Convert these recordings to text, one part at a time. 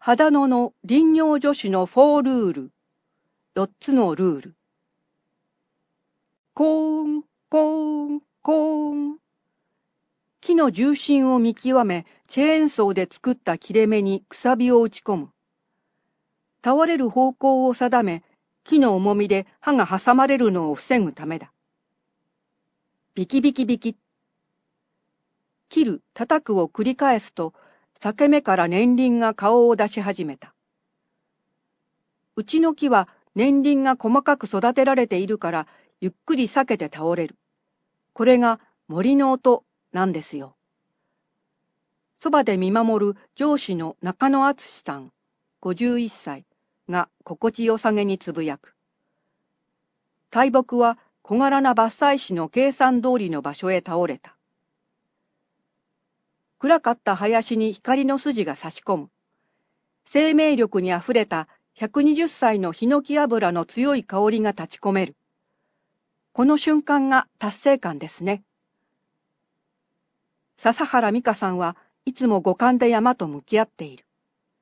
秦野の林業助手の4ルール、4つのルール。コーン、コーン、コーン。木の重心を見極め、チェーンソーで作った切れ目にくさびを打ち込む。倒れる方向を定め、木の重みで刃が挟まれるのを防ぐためだ。ビキビキビキ。切る、叩くを繰り返すと、裂け目から年輪が顔を出し始めた。うちの木は年輪が細かく育てられているから、ゆっくり裂けて倒れる。これが森の音なんですよ。そばで見守る上司の中野敦さん、51歳が心地よさげにつぶやく。大木は小柄な伐採師の計算通りの場所へ倒れた。暗かった林に光の筋が差し込む。生命力にあふれた120歳のヒノキ油の強い香りが立ち込める。この瞬間が達成感ですね。笹原美香さんはいつも五感で山と向き合っている。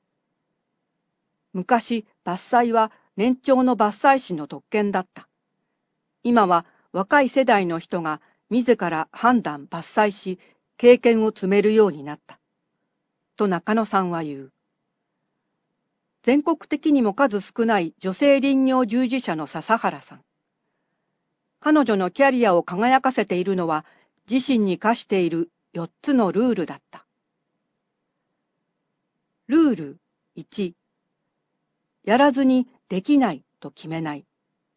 昔、伐採は年長の伐採師の特権だった。今は若い世代の人が自ら判断伐採し、経験を積めるようになった。と中野さんは言う。全国的にも数少ない女性林業従事者の笹原さん。彼女のキャリアを輝かせているのは自身に課している4つのルールだった。ルール1、やらずにできないと決めない。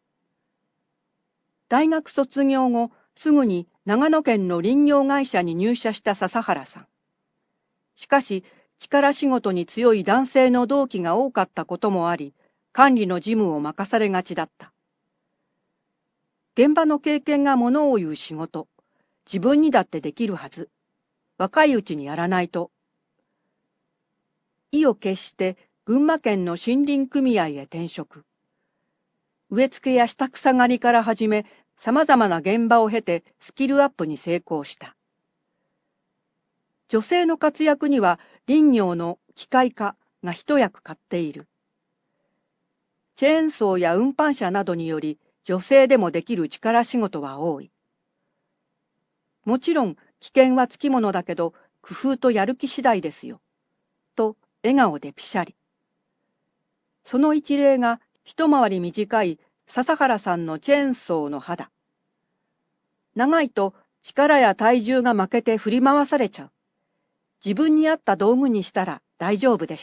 大学卒業後、すぐに長野県の林業会社に入社した笹原さん。しかし、力仕事に強い男性の同期が多かったこともあり、管理の事務を任されがちだった。現場の経験がものを言う仕事、自分にだってできるはず。若いうちにやらないと。意を決して群馬県の森林組合へ転職。植え付けや下草刈りから始め、様々な現場を経てスキルアップに成功した。女性の活躍には林業の機械化が一役買っている。チェーンソーや運搬車などにより女性でもできる力仕事は多い。もちろん危険はつきものだけど工夫とやる気次第ですよ。と笑顔でピシャリ。その一例が一回り短い笹原さんのチェーンソーの刃だ。長いと力や体重が負けて振り回されちゃう。自分に合った道具にしたら大丈夫でした。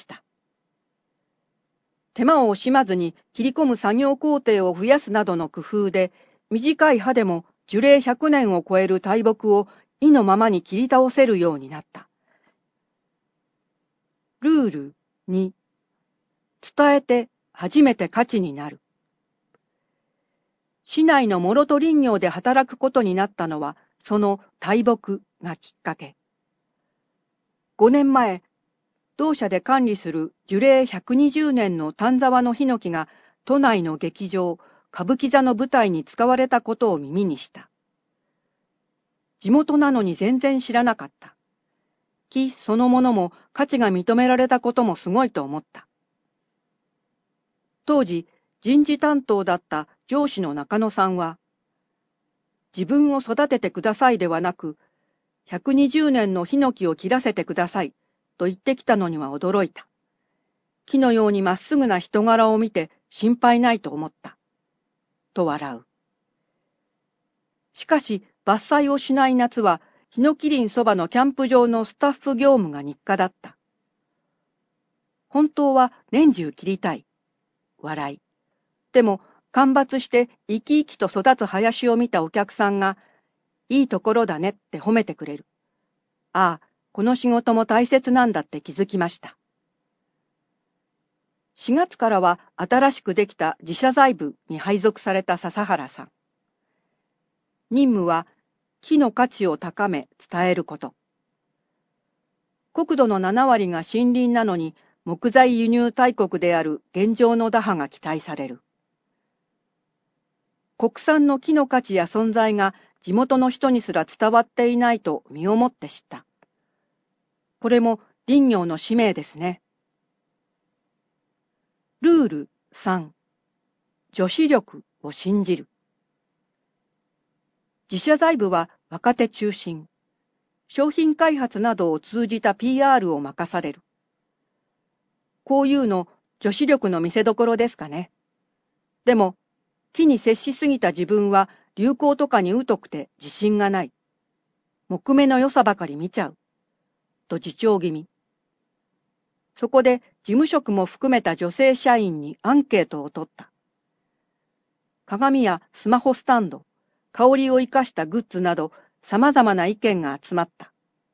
手間を惜しまずに切り込む作業工程を増やすなどの工夫で、短い刃でも樹齢100年を超える大木を意のままに切り倒せるようになった。ルール2、伝えて初めて価値になる。市内の諸戸林業で働くことになったのは、その大木がきっかけ。5年前、同社で管理する樹齢120年の丹沢のヒノキが都内の劇場、歌舞伎座の舞台に使われたことを耳にした。地元なのに全然知らなかった。木そのものも価値が認められたこともすごいと思った。当時、人事担当だった上司の中野さんは、自分を育ててくださいではなく、120年のヒノキを切らせてくださいと言ってきたのには驚いた。木のようにまっすぐな人柄を見て心配ないと思った。と笑う。しかし伐採をしない夏はヒノキ林そばのキャンプ場のスタッフ業務が日課だった。本当は年中切りたい。笑い。でも間伐して生き生きと育つ林を見たお客さんが、いいところだねって褒めてくれる。ああ、この仕事も大切なんだって気づきました。4月からは新しくできた自社財部に配属された笹原さん。任務は木の価値を高め伝えること。国土の7割が森林なのに木材輸入大国である現状の打破が期待される。国産の木の価値や存在が地元の人にすら伝わっていないと身をもって知った。これも林業の使命ですね。 ール3、女子力を信じる。自社財部は若手中心、商品開発などを通じた PR を任される。こういうの女子力の見せ所ですかね。でも、木に接しすぎた自分は流行とかに疎くて自信がない。木目の良さばかり見ちゃう。と自重気味。そこで事務職も含めた女性社員にアンケートを取った。鏡やスマホスタンド、香りを生かしたグッズなど様々な意見が集まった。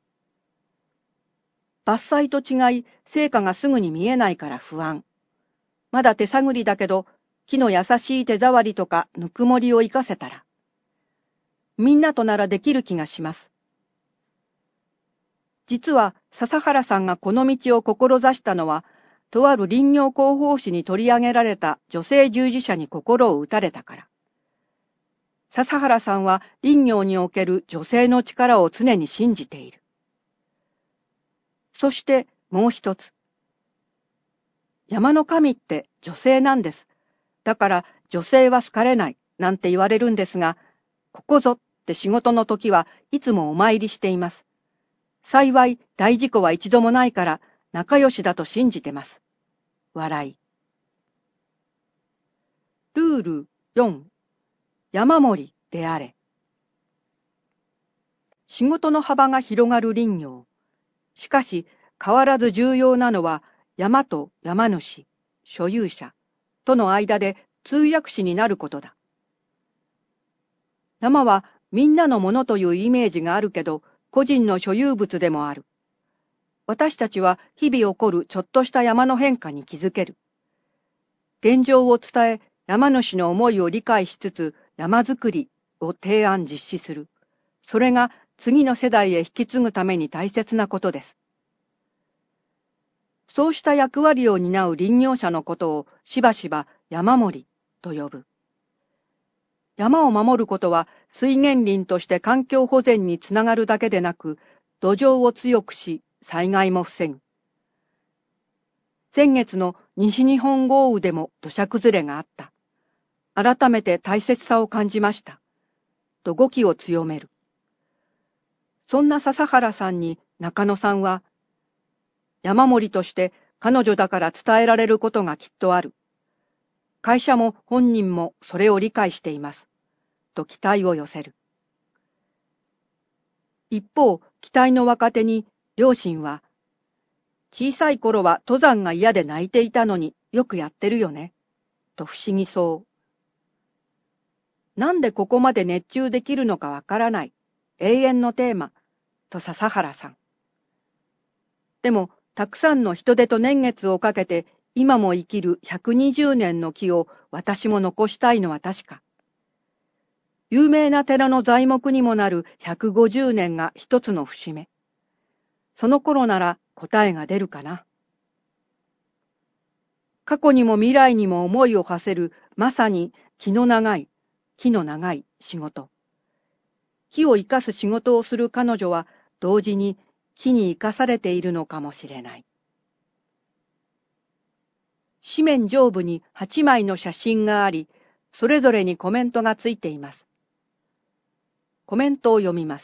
伐採と違い成果がすぐに見えないから不安。まだ手探りだけど木の優しい手触りとかぬくもりを生かせたら。みんなとならできる気がします。実は笹原さんがこの道を志したのは、とある林業広報誌に取り上げられた女性従事者に心を打たれたから。笹原さんは林業における女性の力を常に信じている。そしてもう一つ。山の神って女性なんです。だから女性は好かれないなんて言われるんですが、ここぞって仕事の時はいつもお参りしています。幸い大事故は一度もないから仲良しだと信じてます。笑い。ルール4、山森であれ。仕事の幅が広がる林業。しかし変わらず重要なのは山と山主、所有者との間で通訳詞になることだ。山はみんなのものというイメージがあるけど、個人の所有物でもある。私たちは日々起こるちょっとした山の変化に気づける。現状を伝え、山主の思いを理解しつつ、山づくりを提案実施する。それが次の世代へ引き継ぐために大切なことです。そうした役割を担う林業者のことをしばしば山守と呼ぶ。山を守ることは水源林として環境保全につながるだけでなく、土壌を強くし、災害も防ぐ。先月の西日本豪雨でも土砂崩れがあった。改めて大切さを感じました。と語気を強める。そんな笹原さんに中野さんは、山守として彼女だから伝えられることがきっとある。会社も本人もそれを理解しています。と期待を寄せる。一方、期待の若手に両親は、小さい頃は登山が嫌で泣いていたのによくやってるよね。と不思議そう。なんでここまで熱中できるのかわからない。永遠のテーマ。と笹原さん。でも、たくさんの人手と年月をかけて今も生きる120年の木を私も残したいのは確か。有名な寺の材木にもなる150年が一つの節目。その頃なら答えが出るかな。過去にも未来にも思いを馳せるまさに気の長い仕事。木を生かす仕事をする彼女は同時に木に生かされているのかもしれない。紙面上部に8枚の写真があり、それぞれにコメントがついています。コメントを読みます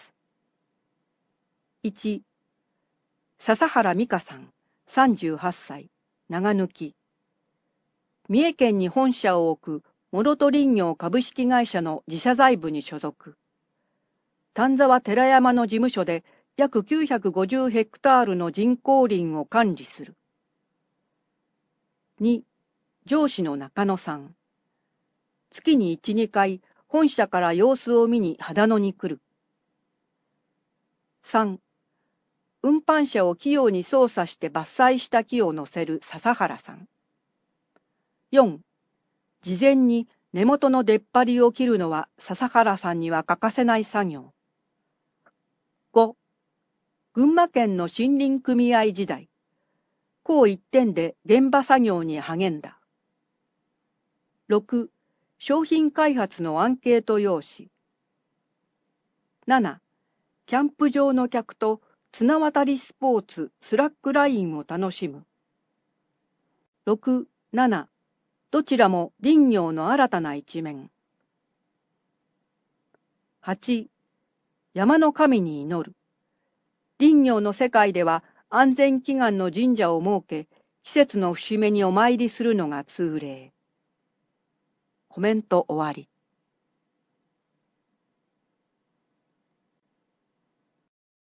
。1、笹原美香さん、38歳、長抜き。三重県に本社を置く諸戸林業株式会社の自社財部に所属。丹沢寺山の事務所で約950ヘクタールの人工林を管理する。2、上司の中野さん。月に1、2回、本社から様子を見に秦野に来る。3、運搬車を器用に操作して伐採した木を乗せる笹原さん。4、事前に根元の出っ張りを切るのは笹原さんには欠かせない作業。5、群馬県の森林組合時代。こう一点で現場作業に励んだ。6、商品開発のアンケート用紙。7、キャンプ場の客と綱渡りスポーツスラックラインを楽しむ。6、7、 どちらも林業の新たな一面。8、山の神に祈る。林業の世界では安全祈願の神社を設け、季節の節目にお参りするのが通例。コメント終わり。